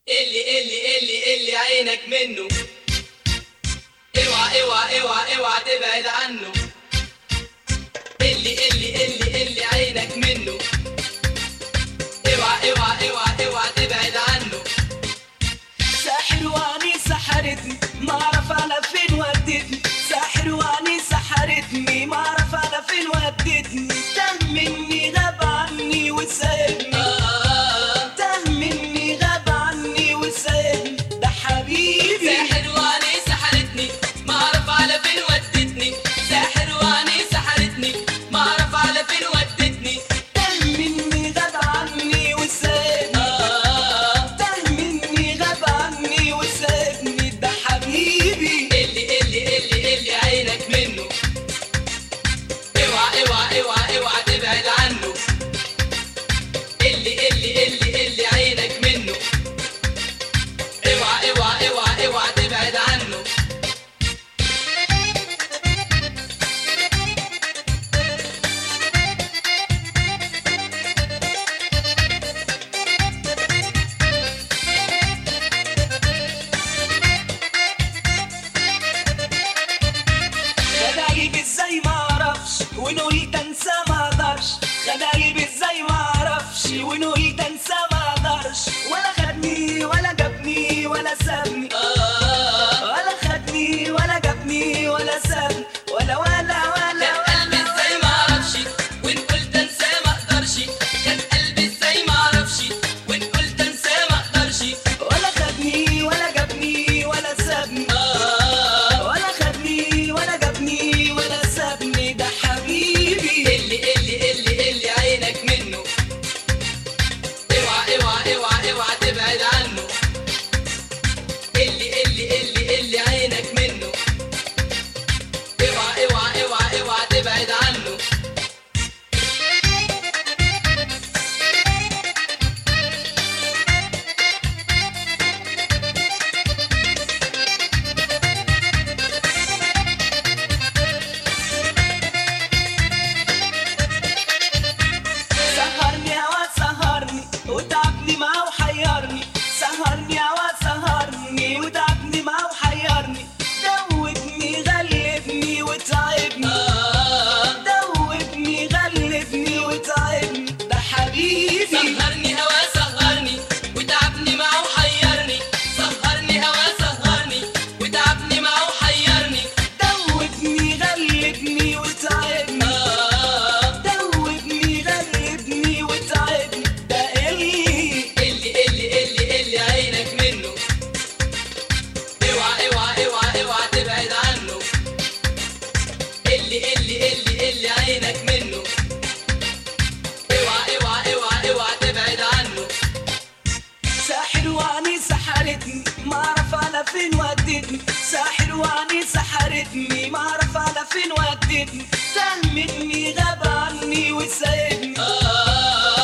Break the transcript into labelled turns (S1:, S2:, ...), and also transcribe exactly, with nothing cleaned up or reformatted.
S1: اللي اللي اللي اللي عينك منه، اوعى اوعى اوعى اوعى تبعد عنه. اللي اللي اللي اللي عينك منه، اوعى اوعى اوعى اوعى تبعد عنه.
S2: ساحر واني سحرتني ما اعرف انا فين ودتني، ساحر واني سحرتني ما اعرف انا فين ودتني. تاه مني غاب عني وسايبني، تاه مني غاب عني وسايبني. ده حبيبي
S1: ساحر واني سحرتني ما اعرف على فين ودتني، ساحر واني سحرتني ما اعرف على فين ودتني.
S2: تاه مني غاب عني وسايبني، تاه مني غاب عني وسايبني. ده حبيبي
S1: اللي اللي اللي اللي عينك منه، اوعى اوعى اوعى اوعى تبعد عنه. اللي اللي اللي اللي عينك منه، اوعى اوعى اوعى اوعى تبعد عنه.
S2: خدايب ازاي ما اعرفش ونقولت انسى ما اقدرش، خدايب ازاي ما اعرفش ونقولت انسى ما اقدرش. ولا خدني ولا جابني ولا سابني، ولا خدني ولا جابني ولا سابني. ولا ولا ولا
S1: كان قلبي ازاي ما اعرفش وان قلت انسى ما اقدرش، كان قلبي ازاي ما اعرفش وان قلت انسى ما اقدرش.
S2: ولا خدني ولا جابني ولا سابني، ولا خدني ولا جابني ولا سابني. ده حبيبي
S1: اللي اللي اللي اللي عينك منه، اوعى اوعى اوعى اوعى تبعد عنه. اللي اللي اللي اللي عينك منه، اوعى اوعى اوعى اوعى تبعد عنه.
S2: سهرني هوا سهرني وتعبني معاه وحيرني، سهرني هوا سهرني وتعبني معاه وحيرني. دوبني غلبني وتعبني، دوبني غلبني وتعبني. ده حبيبي
S1: سهرني هوا سهرني وتعبني معه وحيرني، سهرني هوا سهرني وتعبني معه وحيرني.
S2: دوبني غلبني وتعبني، دوبني غلبني وتعبني. ده اللي
S1: اللي اللي اللي اللي عينك منه، اوعى اوعى اوعى اوعى تبعد عنه. اللي اللي اللي اللي عينك منه، اوعى اوعى اوعى اوعى تبعد عنه.
S2: ساحر واني سحرتني ما اعرف انا فين ودتني، ساحر واني سحرتني ما اعرف انا فين ودتني. تاه مني غاب عني وسايبني،